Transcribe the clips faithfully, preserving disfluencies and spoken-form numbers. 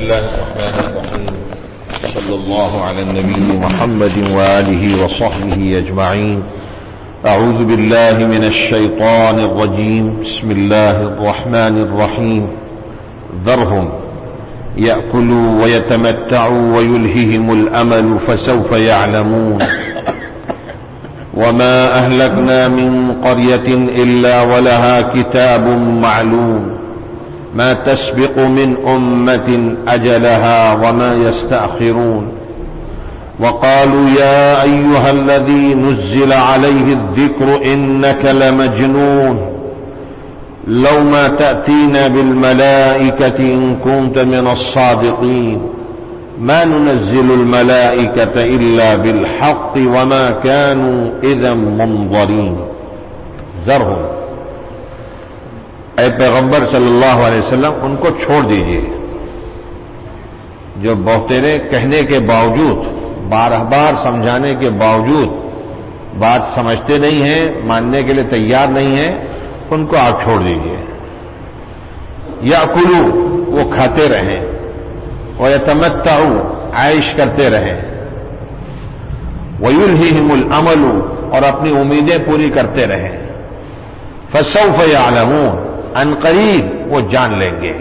الله الرحمن الرحيم. صلى الله على النبي محمد وآله وصحبه أجمعين. أعوذ بالله من الشيطان الرجيم. بسم الله الرحمن الرحيم. ذرهم يأكلوا ويتمتعوا ويلههم الأمل فسوف يعلمون. وما أهلكنا من قرية إلا ولها كتاب معلوم ما تسبق من أمة أجلها وما يستأخرون. وقالوا يا أيها الذي نزل عليه الذكر إنك لمجنون لو ما تأتينا بالملائكة إن كنت من الصادقين ما ننزل الملائكة إلا بالحق وما كانوا إذا منظرين. ذرهم، اے پیغمبر صلی اللہ علیہ وسلم ان کو چھوڑ دیجئے جو بہترے کہنے کے باوجود، بارہ بار سمجھانے کے باوجود بات سمجھتے نہیں ہیں، ماننے کے لیے تیار نہیں ہیں، ان کو آپ چھوڑ دیجئے. یاکلوا، وہ کھاتے رہیں، ویتمتعوا، عائش کرتے رہیں، ویلہہم الامل، اور اپنی امیدیں پوری کرتے رہیں. فسوف یعلمون، ان قریب وہ جان لیں گے.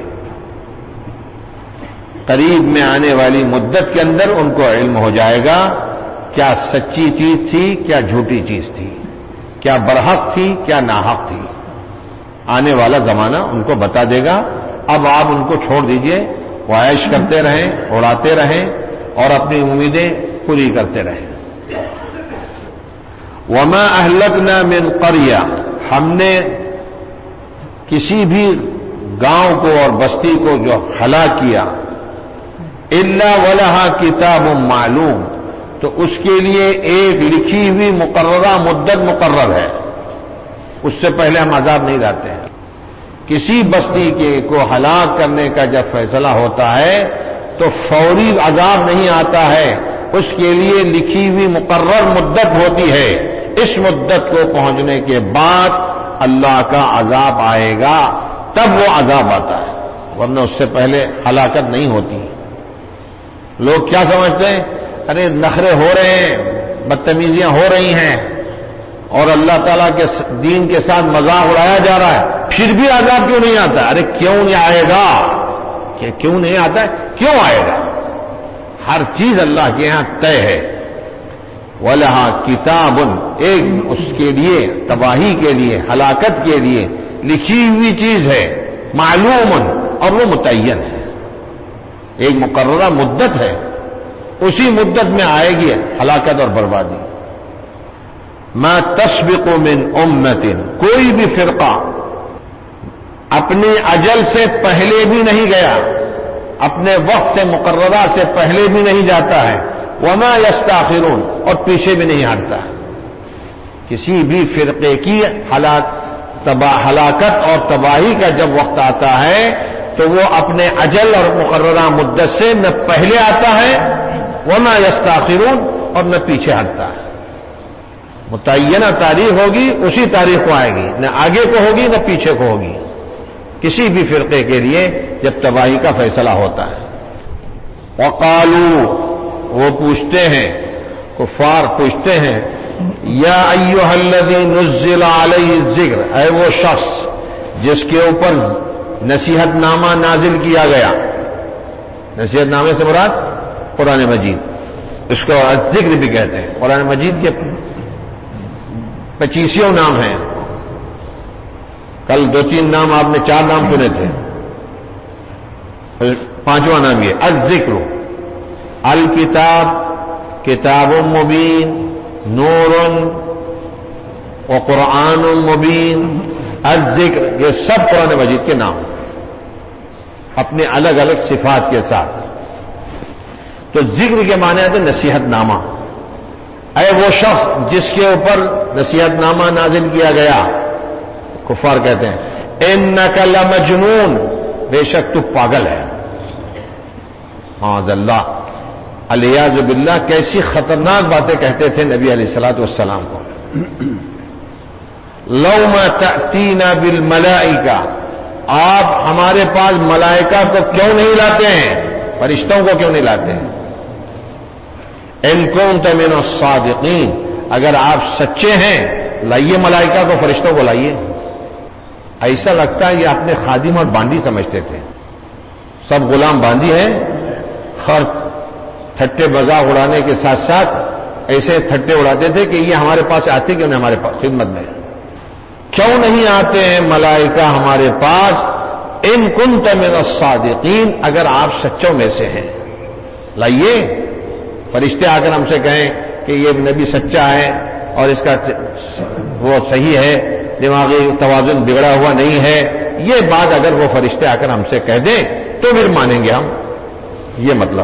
قریب میں آنے والی مدت کے اندر ان کو علم ہو جائے گا کیا سچی چیز تھی، کیا جھوٹی چیز تھی، کیا برحق تھی، کیا ناحق تھی. آنے والا زمانہ ان کو بتا دے گا. اب آپ ان کو چھوڑ دیجئے، وہ عیش کرتے رہیں، اڑاتے رہیں اور اپنی امیدیں پوری کرتے رہیں. وما اہلکنا من قریہ، ہم نے کسی بھی گاؤں کو اور بستی کو جو ہلاک کیا، الا ولہا کتاب معلوم، تو اس کے لیے ایک لکھی ہوئی مقررہ مدت مقرر ہے، اس سے پہلے ہم عذاب نہیں لاتے ہیں. کسی بستی کے کو ہلاک کرنے کا جب فیصلہ ہوتا ہے تو فوری عذاب نہیں آتا ہے، اس کے لیے لکھی ہوئی مقرر مدت ہوتی ہے. اس مدت کو پہنچنے کے بعد اللہ کا عذاب آئے گا، تب وہ عذاب آتا ہے، ورنہ اس سے پہلے ہلاکت نہیں ہوتی. لوگ کیا سمجھتے ہیں؟ ارے نخرے ہو رہے ہیں، بدتمیزیاں ہو رہی ہیں اور اللہ تعالیٰ کے دین کے ساتھ مذاق اڑایا جا رہا ہے، پھر بھی عذاب کیوں نہیں آتا؟ ارے کیوں نہیں آئے گا؟ کہ کیوں نہیں آتا ہے؟ کیوں آئے گا؟ ہر چیز اللہ کے یہاں طے ہے. وَلَهَا کتاب، ایک اس کے لیے تباہی کے لیے، ہلاکت کے لیے لکھی ہوئی چیز ہے، معلوم، اور وہ متعین ہے، ایک مقررہ مدت ہے، اسی مدت میں آئے گی ہلاکت اور بربادی. ما تسبق من امت، کوئی بھی فرقہ اپنی اجل سے پہلے بھی نہیں گیا، اپنے وقت سے مقررہ سے پہلے بھی نہیں جاتا ہے. وما یستاخرون، اور پیچھے بھی نہیں ہٹتا. کسی بھی فرقے کی ہلاکت اور تباہی کا جب وقت آتا ہے تو وہ اپنے اجل اور مقررہ مدت سے نہ پہلے آتا ہے، وما یستاخرون، اور نہ پیچھے ہٹتا ہے. متعینہ تاریخ ہوگی، اسی تاریخ کو آئے گی، نہ آگے کو ہوگی نہ پیچھے کو ہوگی. کسی بھی فرقے کے لیے جب تباہی کا فیصلہ ہوتا ہے. وقالوا، وہ پوچھتے ہیں، کفار پوچھتے ہیں، یا ایھا الذی نزل علیہ الذکر، اے وہ شخص جس کے اوپر نصیحت نامہ نازل کیا گیا. نصیحت نامے سے مراد قرآن مجید، اس کو ذکر بھی کہتے ہیں. قرآن مجید کے پچیسیوں نام ہیں. کل دو تین نام آپ نے چار نام سنے تھے، پانچواں نام یہ الذکر. الکتاب، کتاب مبین، نور وقرآن مبین، الذکر، یہ سب قرآن مجید کے نام اپنے الگ الگ صفات کے ساتھ. تو ذکر کے معنی ہے نصیحت نامہ. اے وہ شخص جس کے اوپر نصیحت نامہ نازل کیا گیا، کفار کہتے ہیں انک لمجنون، بے شک تو پاگل ہے. معاذ اللہ، علیاذ باللہ، کیسی خطرناک باتیں کہتے تھے نبی علیہ الصلوۃ والسلام کو. لو ما تأتینا بالملائکہ، آپ ہمارے پاس ملائکہ کو کیوں نہیں لاتے ہیں؟ فرشتوں کو کیوں نہیں لاتے ہیں؟ ان کنتم من الصادقین، اگر آپ سچے ہیں لائیے ملائکہ کو، فرشتوں کو لائیے۔ ایسا لگتا ہے یہ اپنے خادم اور باندی سمجھتے تھے، سب غلام باندی ہیں، اور ٹھٹے مذاق اڑانے کے ساتھ ساتھ ایسے ٹھٹے اڑاتے تھے کہ یہ ہمارے پاس آتے کیوں نہیں، ہمارے پاس خدمت میں کیوں نہیں آتے ہیں ملائکہ ہمارے پاس؟ ان کنتم من الصادقین، اگر آپ سچوں میں سے ہیں لائیے۔ فرشتے آ کر ہم سے کہیں کہ یہ نبی سچا ہے اور اس کا وہ صحیح ہے، دماغی توازن بگڑا ہوا نہیں ہے، یہ بات اگر وہ فرشتے آ کر ہم سے کہہ دیں تو پھر مانیں گے ہم۔ یہ مطلب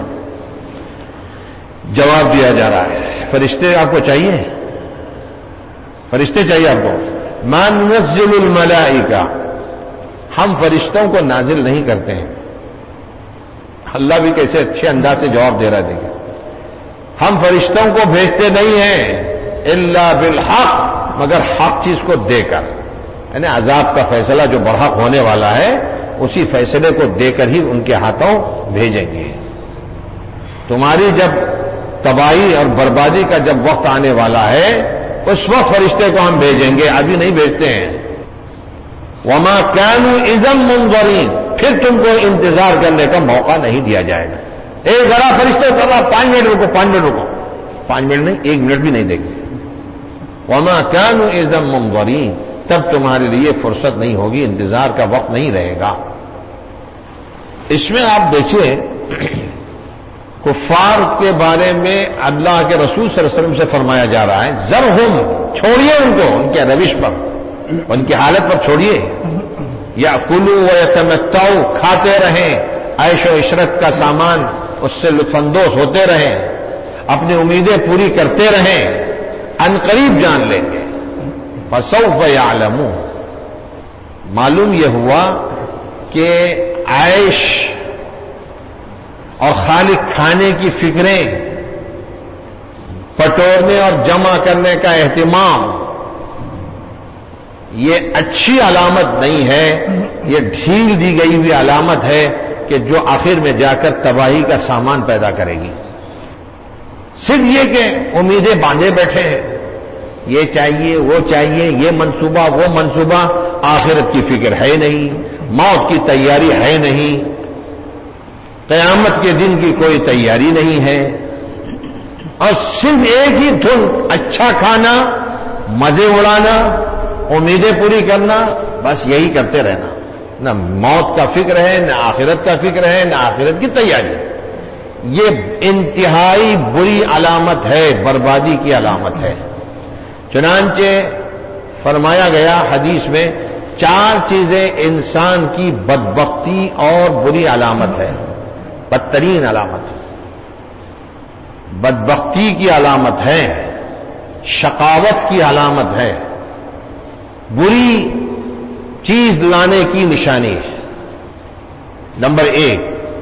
جواب دیا جا رہا ہے، فرشتے آپ کو چاہیے، فرشتے چاہیے آپ کو۔ ما ننزل الملائکہ، ہم فرشتوں کو نازل نہیں کرتے ہیں۔ اللہ بھی کیسے اچھے انداز سے جواب دے رہا ہے، دیکھیں، ہم فرشتوں کو بھیجتے نہیں ہیں الا بالحق، مگر حق چیز کو دے کر، یعنی عذاب کا فیصلہ جو برحق ہونے والا ہے اسی فیصلے کو دے کر ہی ان کے ہاتھوں بھیجیں گے۔ تمہاری جب تباہی اور بربادی کا جب وقت آنے والا ہے اس وقت فرشتے کو ہم بھیجیں گے، ابھی نہیں بھیجتے ہیں۔ وما كانوا اذا منظرین، پھر تم کو انتظار کرنے کا موقع نہیں دیا جائے گا۔ ایک ذرا فرشتے کو پانچ منٹ رکو، پانچ منٹ رکو، پانچ منٹ نہیں، ایک منٹ بھی نہیں دیں گے۔ وما كانوا اذا منظرین، تب تمہارے لیے فرصت نہیں ہوگی، انتظار کا وقت نہیں رہے گا۔ اس میں آپ دیکھیے کفار کے بارے میں اللہ کے رسول صلی اللہ علیہ وسلم سے فرمایا جا رہا ہے ذرہم، چھوڑیے ان کو، ان کے روش پر، ان کی حالت پر چھوڑیے۔ یاکلوا ویتمتعوا، کھاتے رہیں، عیش و عشرت کا سامان اس سے لطف اندوز ہوتے رہیں، اپنی امیدیں پوری کرتے رہیں، عنقریب جان لیں گے۔ فسوف یعلمون، معلوم یہ ہوا کہ عیش اور خالی کھانے کی فکریں، پٹورنے اور جمع کرنے کا اہتمام، یہ اچھی علامت نہیں ہے، یہ ڈھیل دی گئی ہوئی علامت ہے کہ جو آخر میں جا کر تباہی کا سامان پیدا کرے گی۔ صرف یہ کہ امیدیں باندھے بیٹھے ہیں، یہ چاہیے وہ چاہیے، یہ منصوبہ وہ منصوبہ، آخرت کی فکر ہے نہیں، موت کی تیاری ہے نہیں، قیامت کے دن کی کوئی تیاری نہیں ہے، اور صرف ایک ہی دھن، اچھا کھانا، مزے اڑانا، امیدیں پوری کرنا، بس یہی کرتے رہنا، نہ موت کا فکر ہے، نہ آخرت کا فکر ہے، نہ آخرت کی تیاری۔ یہ انتہائی بری علامت ہے، بربادی کی علامت ہے۔ چنانچہ فرمایا گیا حدیث میں چار چیزیں انسان کی بدبختی اور بری علامت ہے، بدترین علامت، بدبختی کی علامت ہے، شقاوت کی علامت ہے، بری چیز لانے کی نشانی ہے۔ نمبر ایک،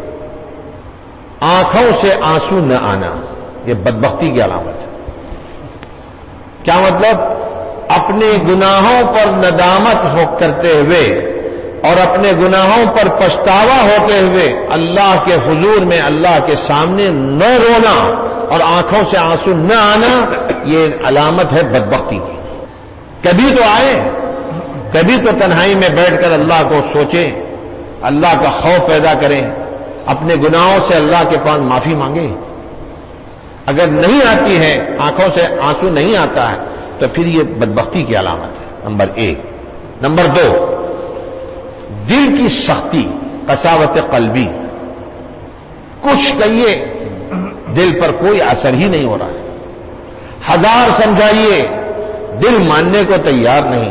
آنکھوں سے آنسو نہ آنا، یہ بدبختی کی علامت ہے۔ کیا مطلب؟ اپنے گناہوں پر ندامت ہو کرتے ہوئے اور اپنے گناہوں پر پچھتاوا ہوتے ہوئے اللہ کے حضور میں، اللہ کے سامنے نہ رونا اور آنکھوں سے آنسو نہ آنا، یہ علامت ہے بدبختی کی۔ کبھی تو آئے، کبھی تو تنہائی میں بیٹھ کر اللہ کو سوچیں، اللہ کا خوف پیدا کریں، اپنے گناہوں سے اللہ کے پاس معافی مانگیں۔ اگر نہیں آتی ہے، آنکھوں سے آنسو نہیں آتا ہے، تو پھر یہ بدبختی کی علامت ہے، نمبر ایک۔ نمبر دو، دل کی سختی، قساوت قلبی، کچھ کہیے دل پر کوئی اثر ہی نہیں ہو رہا ہے، ہزار سمجھائیے دل ماننے کو تیار نہیں،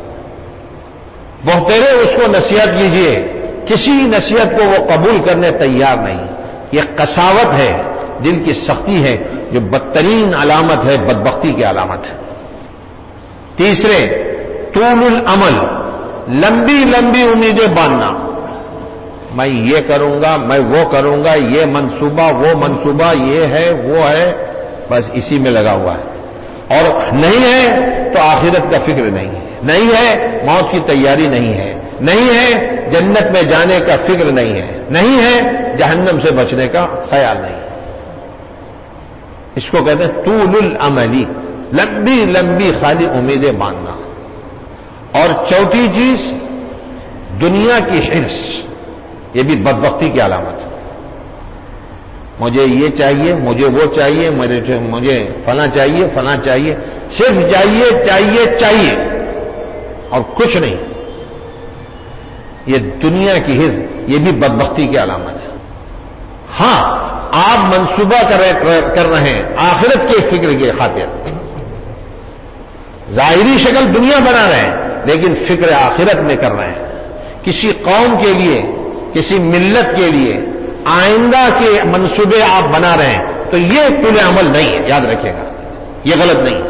بہترے اس کو نصیحت کیجیے، کسی نصیحت کو وہ قبول کرنے تیار نہیں۔ یہ قساوت ہے، دل کی سختی ہے، جو بدترین علامت ہے، بدبختی کی علامت ہے۔ تیسرے، طول العمل، لمبی لمبی امیدیں باندھنا، میں یہ کروں گا، میں وہ کروں گا، یہ منصوبہ وہ منصوبہ، یہ ہے وہ ہے، بس اسی میں لگا ہوا ہے، اور نہیں ہے تو آخرت کا فکر نہیں ہے، نہیں ہے موت کی تیاری نہیں ہے، نہیں ہے جنت میں جانے کا فکر نہیں ہے، نہیں ہے جہنم سے بچنے کا خیال نہیں. اس کو کہتے ہیں طول الاملی، لمبی لمبی خالی امیدیں باندھنا. اور چوتھی چیز دنیا کی حرص، یہ بھی بدبختی کی علامت ہے. مجھے یہ چاہیے، مجھے وہ چاہیے، مجھے فلاں چاہیے، فلاں چاہیے، صرف چاہیے چاہیے چاہیے اور کچھ نہیں. یہ دنیا کی حرص، یہ بھی بدبختی کی علامت ہے. ہاں آپ منصوبہ کر رہے ہیں آخرت کے فکر کی خاطر، ظاہری شکل دنیا بنا رہے ہیں لیکن فکر آخرت میں کر رہے ہیں. کسی قوم کے لیے، کسی ملت کے لیے آئندہ کے منصوبے آپ بنا رہے ہیں تو یہ طول عمل نہیں ہے، یاد رکھیے گا، یہ غلط نہیں.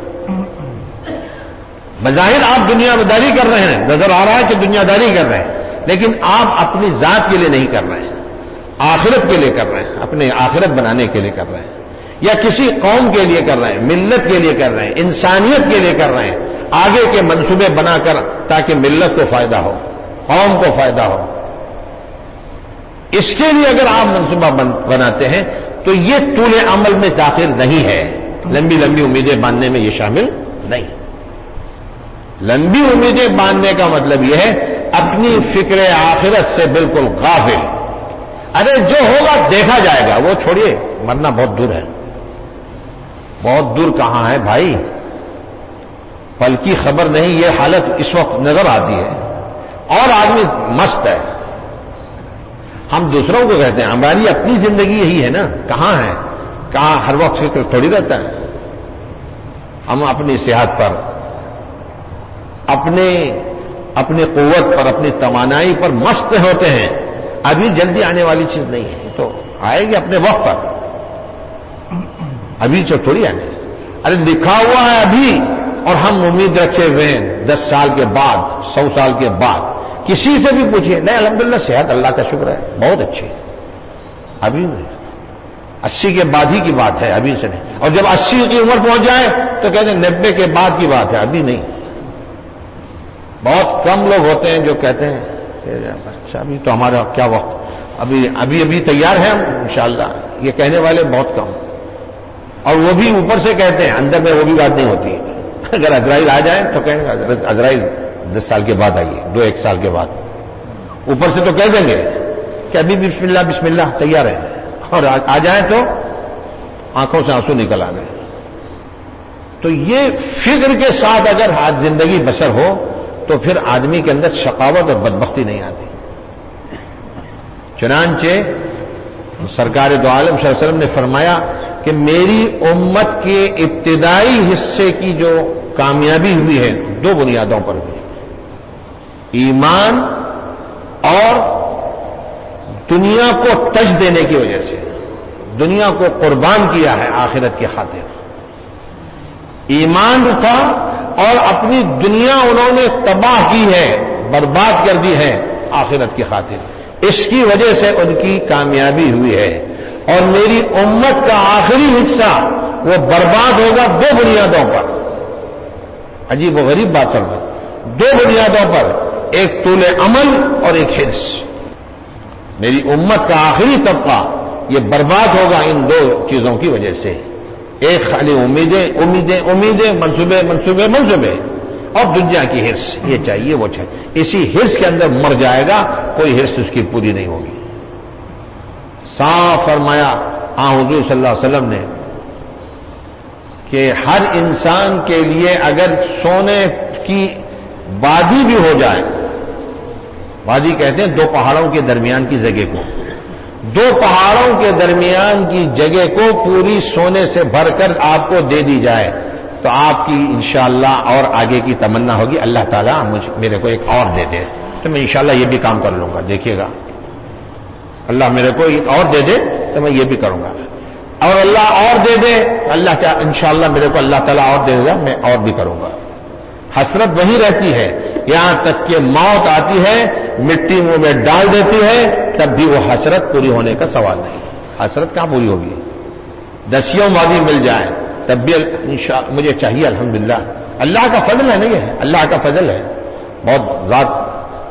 بظاہر آپ دنیا داری کر رہے ہیں، نظر آ رہا ہے کہ دنیا داری کر رہے ہیں، لیکن آپ اپنی ذات کے لیے نہیں کر رہے ہیں، آخرت کے لیے کر رہے ہیں، اپنے آخرت بنانے کے لیے کر رہے ہیں، یا کسی قوم کے لیے کر رہے ہیں، ملت کے لیے کر رہے ہیں، انسانیت کے لیے کر رہے ہیں، آگے کے منصوبے بنا کر تاکہ ملت کو فائدہ ہو، قوم کو فائدہ ہو. اس کے لیے اگر آپ منصوبہ بناتے ہیں تو یہ طول عمل میں داخل نہیں ہے. لمبی لمبی امیدیں باندھنے میں یہ شامل نہیں. لمبی امیدیں باندھنے کا مطلب یہ ہے اپنی فکر آخرت سے بالکل غافل. ارے جو ہوگا دیکھا جائے گا، وہ چھوڑیے، مرنا بہت دور ہے. بہت دور کہاں ہے بھائی، پل کی خبر نہیں. یہ حالت اس وقت نظر آتی ہے اور آدمی مست ہے. ہم دوسروں کو کہتے ہیں ہماری اپنی زندگی یہی ہے نا، کہاں ہے، کہاں ہر وقت فکر تھوڑی رہتا ہے. ہم اپنی صحت پر، اپنے اپنی قوت پر، اپنی توانائی پر مست ہوتے ہیں. ابھی جلدی آنے والی چیز نہیں ہے، تو آئے گی اپنے وقت پر، ابھی جو تھوڑی آنے. ارے لکھا ہوا ہے ابھی، اور ہم امید رکھے ہوئے ہیں دس سال کے بعد، سو سال کے بعد. کسی سے بھی پوچھیے، نہیں الحمدللہ صحت اللہ کا شکر ہے بہت اچھی، ابھی نہیں. اسی کے بعد ہی کی بات ہے، ابھی سے نہیں. اور جب اسی کی عمر پہنچ جائے تو کہتے ہیں نبے کے بعد کی بات ہے، ابھی نہیں. بہت کم لوگ ہوتے ہیں جو کہتے ہیں اچھا ابھی تو ہمارا کیا وقت، ابھی ابھی ابھی تیار ہے ہم انشاءاللہ. یہ کہنے والے بہت کم، اور وہ بھی اوپر سے کہتے ہیں، اندر میں وہ بھی بات نہیں ہوتی. اگر عزرائیل آ جائیں تو کہیں گے عزرائیل دس سال کے بعد آئیے، دو ایک سال کے بعد. اوپر سے تو کہہ دیں گے کہ ابھی بسم اللہ بسم اللہ تیار ہے، اور آ جائیں تو آنکھوں سے آنسو نکل آ گئے. تو یہ فکر کے ساتھ اگر آج زندگی بسر ہو تو پھر آدمی کے اندر شقاوت اور بدبختی نہیں آتی. چنانچہ سرکار دو عالم صلی اللہ علیہ وسلم نے فرمایا کہ میری امت کے ابتدائی حصے کی جو کامیابی ہوئی ہے دو بنیادوں پر ہوئی، ایمان اور دنیا کو تج دینے کی وجہ سے. دنیا کو قربان کیا ہے آخرت کی خاطر. ایمان تھا اور اپنی دنیا انہوں نے تباہ کی ہے، برباد کر دی ہے آخرت کی خاطر. اس کی وجہ سے ان کی کامیابی ہوئی ہے. اور میری امت کا آخری حصہ وہ برباد ہوگا دو بنیادوں پر. عجیب و غریب بات کر دو، دو بنیادوں پر، ایک طول عمل اور ایک حرص. میری امت کا آخری طبقہ یہ برباد ہوگا ان دو چیزوں کی وجہ سے. ایک خالی امیدیں امیدیں امیدیں، منصوبے منصوبے منصوبے، اور دنیا کی حرص، یہ چاہیے وہ چاہیے. اسی حرص کے اندر مر جائے گا، کوئی حرص اس کی پوری نہیں ہوگی. صاف فرمایا آن حضور صلی اللہ علیہ وسلم نے کہ ہر انسان کے لیے اگر سونے کی وادی بھی ہو جائے، وادی کہتے ہیں دو پہاڑوں کے درمیان کی جگہ کو، دو پہاڑوں کے درمیان کی جگہ کو پوری سونے سے بھر کر آپ کو دے دی جائے تو آپ کی انشاءاللہ اور آگے کی تمنا ہوگی اللہ تعالیٰ مجھ میرے کو ایک اور دے دے تو میں انشاءاللہ یہ بھی کام کر لوں گا. دیکھیے گا اللہ میرے کو ایک اور دے دے تو میں یہ بھی کروں گا، اور اللہ اور دے دے اللہ کیا انشاءاللہ میرے کو اللہ تعالیٰ اور دے گا میں اور بھی کروں گا. حسرت وہی رہتی ہے یہاں تک کہ موت آتی ہے، مٹی منہ میں ڈال دیتی ہے، تب بھی وہ حسرت پوری ہونے کا سوال نہیں. حسرت کہاں پوری ہوگی؟ دسیوں وادی مل جائیں تب بھی مجھے چاہیے الحمدللہ. اللہ کا فضل ہے، نہیں ہے اللہ کا فضل ہے. بہت ذات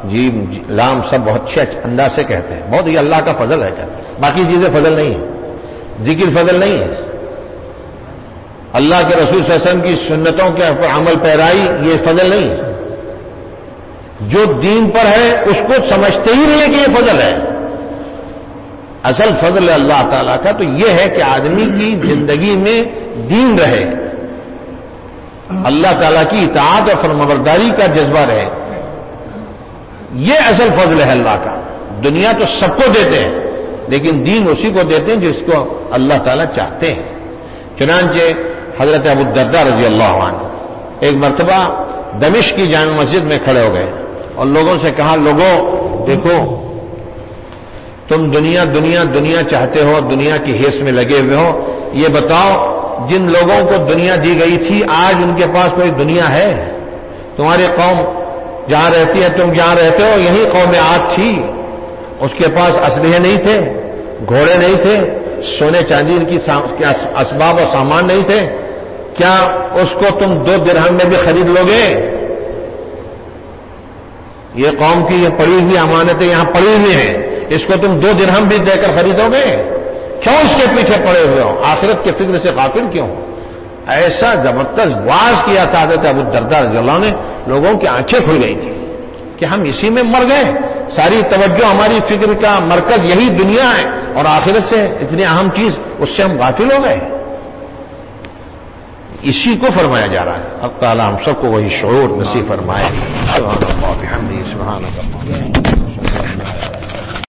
جیم لام سب بہت اچھے انداز سے کہتے ہیں، بہت یہ اللہ کا فضل ہے کیا، باقی چیزیں فضل نہیں ہے، ذکر فضل نہیں ہے، اللہ کے رسول صلی اللہ علیہ وسلم کی سنتوں کے پر عمل پیرائی یہ فضل نہیں ہے، جو دین پر ہے اس کو سمجھتے ہی نہیں کہ یہ فضل ہے، اصل فضل اللہ تعالیٰ کا تو یہ ہے کہ آدمی کی زندگی میں دین رہے، اللہ تعالیٰ کی اطاعت اور فرمانبرداری کا جذبہ رہے، یہ اصل فضل ہے اللہ کا۔ دنیا تو سب کو دیتے ہیں لیکن دین اسی کو دیتے ہیں جس کو اللہ تعالیٰ چاہتے ہیں۔ چنانچہ حضرت ابو الدرداء رضی اللہ عنہ ایک مرتبہ دمشق کی جامع مسجد میں کھڑے ہو گئے اور لوگوں سے کہا، لوگوں دیکھو تم دنیا دنیا دنیا چاہتے ہو، دنیا کی حیث میں لگے ہوئے ہو، یہ بتاؤ جن لوگوں کو دنیا دی گئی تھی آج ان کے پاس کوئی دنیا ہے؟ تمہاری قوم جہاں رہتی ہے، تم جہاں رہتے ہو یہی قوم عاد تھی، اس کے پاس اسلحے نہیں تھے، گھوڑے نہیں تھے، سونے چاندی کی اسباب اور سامان نہیں تھے، کیا اس کو تم دو درہم میں بھی خرید لو گے؟ یہ قوم کی یہ پڑی ہوئی امانتیں یہاں پڑی ہوئی ہیں، اس کو تم دو درہم بھی دے کر خریدو گے؟ کیوں اس کے پیچھے پڑے ہوئے ہو؟ آخرت کے فکر سے غافل کیوں ہو؟ ایسا زبردست واز کیا تھا حضرت ابو الدرداء رضی اللہ عنہ نے، لوگوں کی آنکھیں کھل گئی تھی کہ ہم اسی میں مر گئے، ساری توجہ ہماری فکر کا مرکز یہی دنیا ہے اور آخرت سے اتنی اہم چیز اس سے ہم غافل ہو گئے۔ اسی کو فرمایا جا رہا ہے، اب تعالیٰ ہم سب کو وہی شعور نصیب فرمائے۔ سبحان اللہ وبحمدہ، سبحان اللہ۔